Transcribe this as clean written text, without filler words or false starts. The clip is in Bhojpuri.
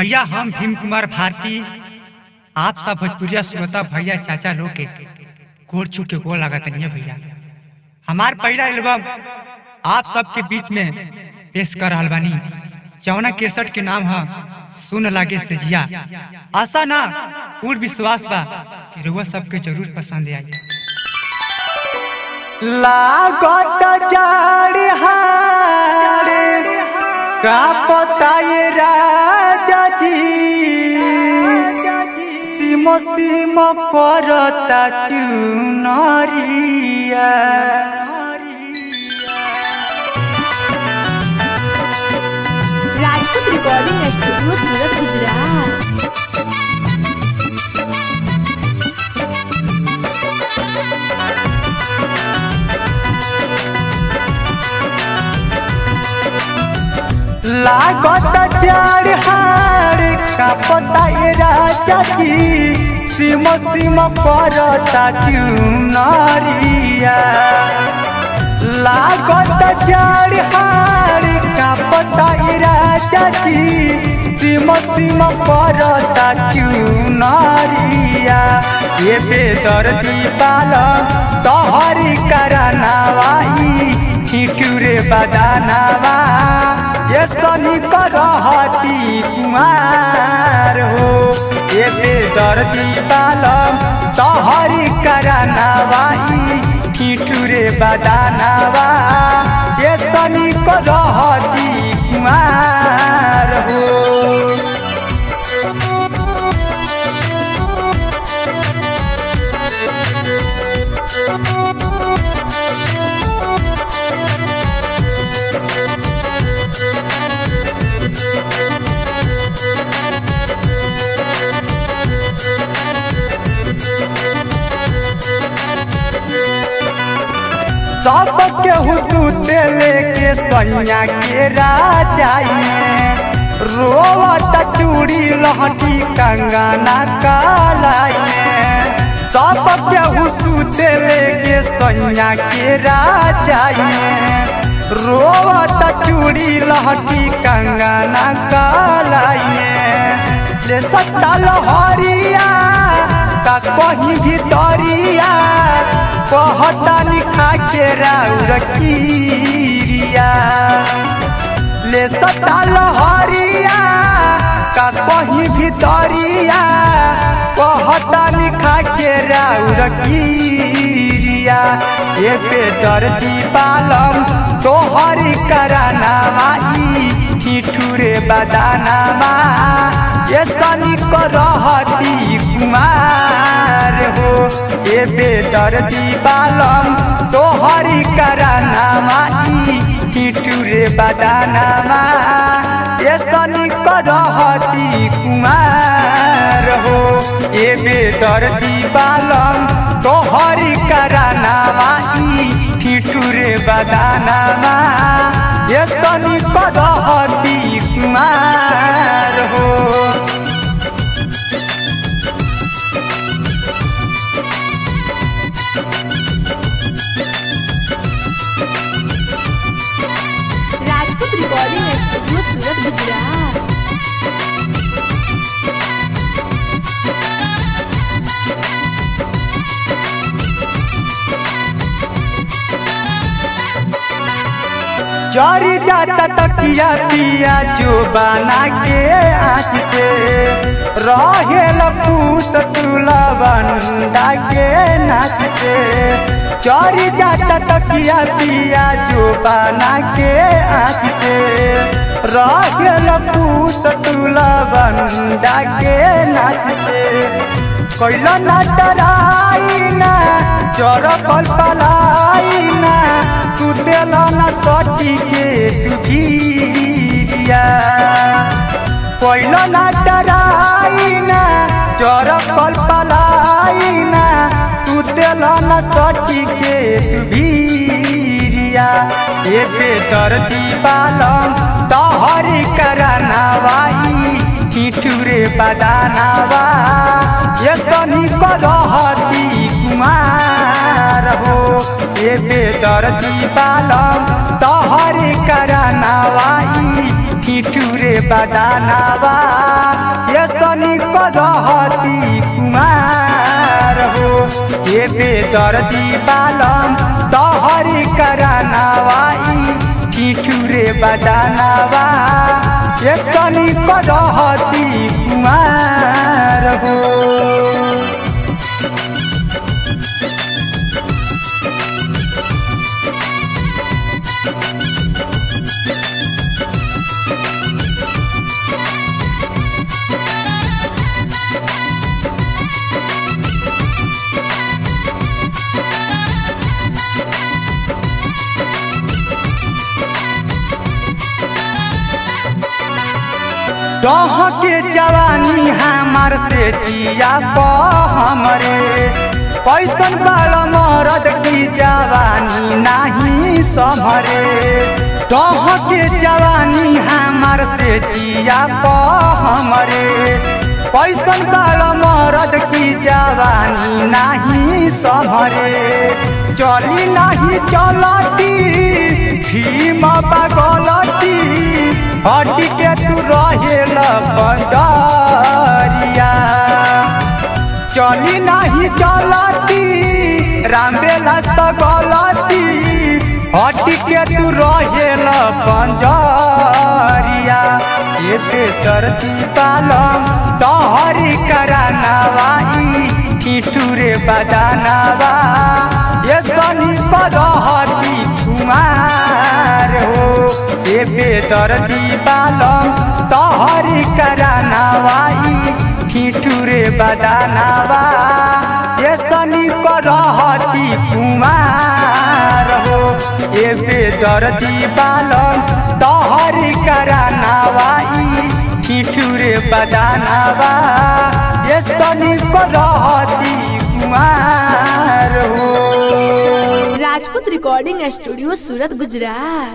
भैया हम भीम कुमार भारती आप सब भोजपुरिया श्रोता भैया चाचा लोग के गोड़ छू के गोड़ लागत नहीं भैया। हमार पहला एल्बम आप सबके बीच में पेश कर रहल बानी, जौना केसट के नाम है सुन लागे से जिया। आशा ना पूर्ण विश्वास बा कि रउआ सबके जरूर पसंद आई। लागत जाड़ हाड़ का पताए राजा जी, सिम सिम करता चुनरिया। Rajput recording studio Surat Gujarat. लागत जाड़ हाड़ का पताए राजा जी, सिम सिम करता चुनरिया। लागत जाड़ हाड़ का पताए राजा जी, सिम सिम करता चुनरिया। ये बेदर्दी बाला तोहरी करनावाई ठिठुरे बदानावा, ये सनी करहती कुमार हो। ये बेदर्दी बालम तोहरी करनावाई ठिठुरे बदानावा, ये सनी करहती कुमार हो। सब केहू दूते लेके सैया के राजाई, रोवत चूड़ी लहटी कंगना कालाई। सब केहू सूते लेके सैया के राजाई, रोवत चूड़ी लहटी कंगना कालाई। ले सत्ता लहरिया का कहीं भीतरिया, कहता लिखा के राउर कीरिया। ले सता लहरिया का कहीं भीतरिया, कहता लिखा के राउर कीरिया। ये बेदर्दी बालम तोहरी करनावाई ठिठुरे बदानावा, ये सनी करहती कुमार हो। ये बेदर्दी बालम तोहरी करनावाई ठिठुरे बदानावा, ये सनी करहती कुमार हो। ये बेदर्दी बालम तोहरी करनावाई ठिठुरे बदानावा, ये सनी करहती कुमार हो। Rajput recording studio Surat Gujarat. चोरी जाता तकिया पिया जो बना के आँच से, रहेल पूत तुला बंदा के नाच से। चोरी जाता तकिया पिया जो बना के आँच से, रहेल पूत तुला बंदा के नाच से। कैला ना डराई ना चोर कल पलाई ना, टूटेला ना सटी के तुझिया। कैला ना डराई ना चोर कल पलाई ना, टूटेला ना सटी के तुझिया। ये बेदर्दी बालम तोहरी करनावाई ठिठुरे बदानावा, ये सनी करहती कुमार हो। ये बेदर्दी बालम तोहरी करनावाई ठिठुरे बदानावा, ये बेदर्दी बालम तोहरी करानावाई ठिठुरे बजानावा ये कनी करहती कुमार हो। दह के जवानी हमार से जिया हमरे कैसन बाला मरद की जवानी नहीं समरे। दह के जवानी हमार से जिया हमरे कैसन बाला मरद की जवानी नहीं समरे। चली नहीं चलती भीम बगलती हट के तू रहेल पंजरिया। चली नहीं चलती रामबेला गलती हट के तू रहेल पंजरिया। ये बेदर्दी बालम तोहरी करानावाई ठिठुरे बजानावा ये बनी करहती कुमार हो। ये बेदर्दी बालम तोहरी करानावाई ठिठुरे बजानावा ये सनी करहती कुमार हो। ये बेदर्दी बालम तोहरी करानावाई ठिठुरे बजानावा ये सनी करहती कुमार हो। Rajput recording studio Surat Gujarat.